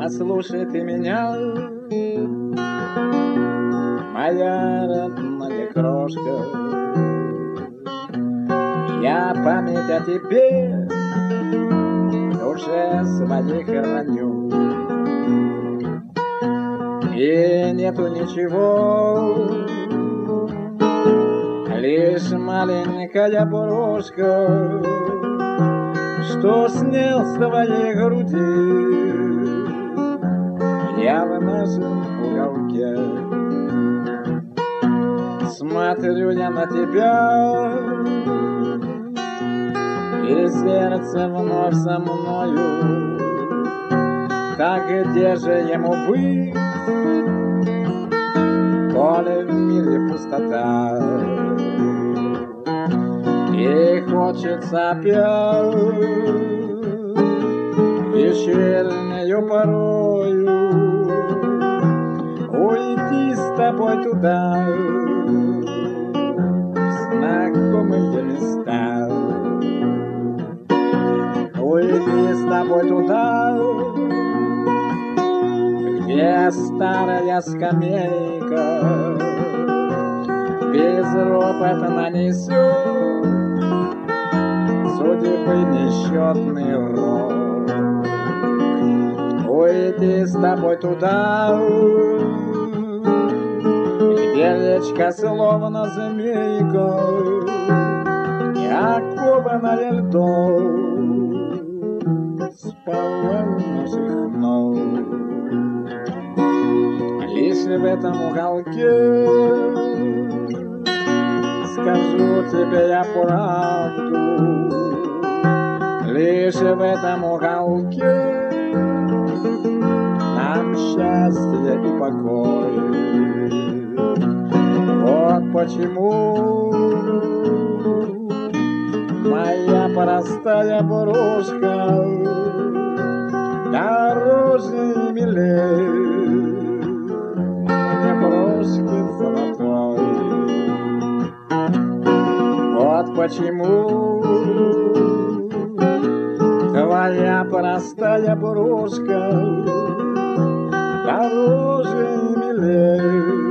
Послушай ты меня, моя родная крошка, я память о тебе в душе своей храню. И нету ничего, лишь маленькая брошка, что снял с твоей груди я в нашем уголке. Смотрю я на тебя, и сердце вновь со мною. Так где же ему быть, коли в мире пустота? И хочется опять вечернею порою уйти с тобой туда, в знакомые места. Уйти с тобой туда, где старая скамейка безропотно несет судьбы несчетный рок. Уйти с тобой туда, где речка словно змейка, окованная льдом, спала у наших ног. Лишь в этом уголке скажу тебе я правду, лишь в этом уголке нам счастье и покой. Вот почему моя простая брошка дороже и милей брошки золотой. Вот почему твоя простая брошка дороже и милей